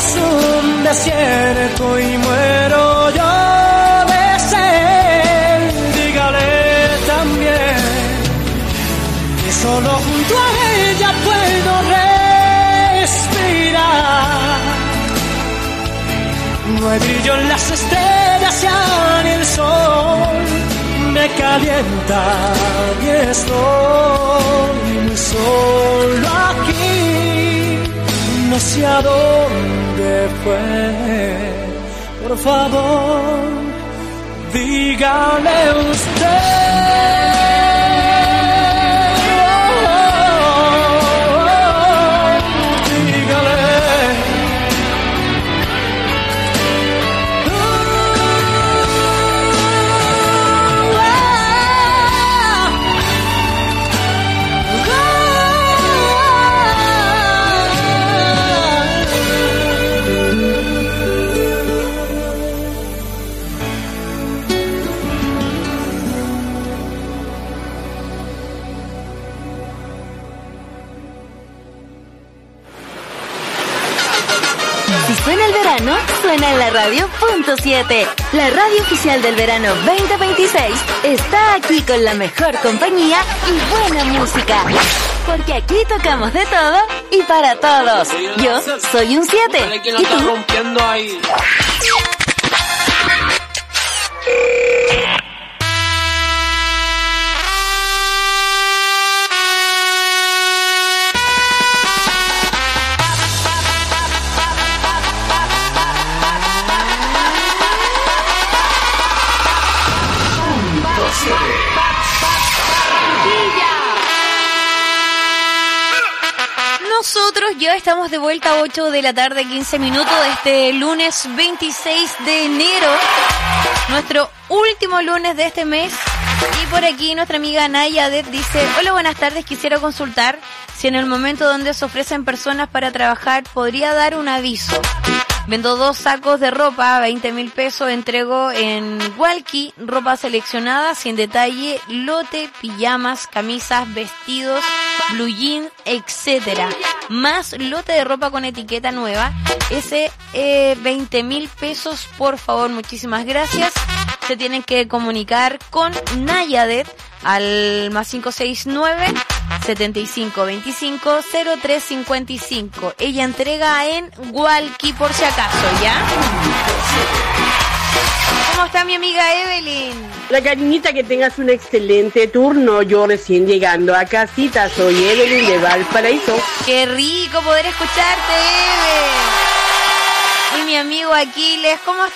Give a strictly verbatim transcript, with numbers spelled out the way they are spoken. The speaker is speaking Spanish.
es un desierto y muero yo de sed. Dígale también que solo junto a ella puedo respirar. No hay brillo en las estrellas, ya ni el sol me calienta y estoy muy solo aquí. No sé a dónde fue, por favor, dígale usted. Suena el verano, suena en la radio punto siete. La radio oficial del verano veinte veintiséis está aquí con la mejor compañía y buena música. Porque aquí tocamos de todo y para todos. Yo soy un siete. ¿Y tú? Nosotros ya estamos de vuelta a ocho de la tarde, quince minutos de este lunes veintiséis de enero, nuestro último lunes de este mes. Y por aquí nuestra amiga Naya Det dice: hola, buenas tardes, quisiera consultar si en el momento donde se ofrecen personas para trabajar podría dar un aviso. Vendo dos sacos de ropa, veinte mil pesos, entrego en Walkie, ropa seleccionada, sin detalle, lote, pijamas, camisas, vestidos, blue jean, etcétera. Más lote de ropa con etiqueta nueva, ese eh, veinte mil pesos, por favor, muchísimas gracias. Se tienen que comunicar con Naya Det al más cinco seis nueve, setenta y cinco veinticinco, cero tres cincuenta y cinco. Ella entrega en Walkie por si acaso, ¿ya? ¿Cómo está mi amiga Evelyn? La cariñita, que tengas un excelente turno. Yo recién llegando a casita, soy Evelyn de Valparaíso. Qué rico poder escucharte, Evelyn. Y mi amigo Aquiles, ¿cómo está?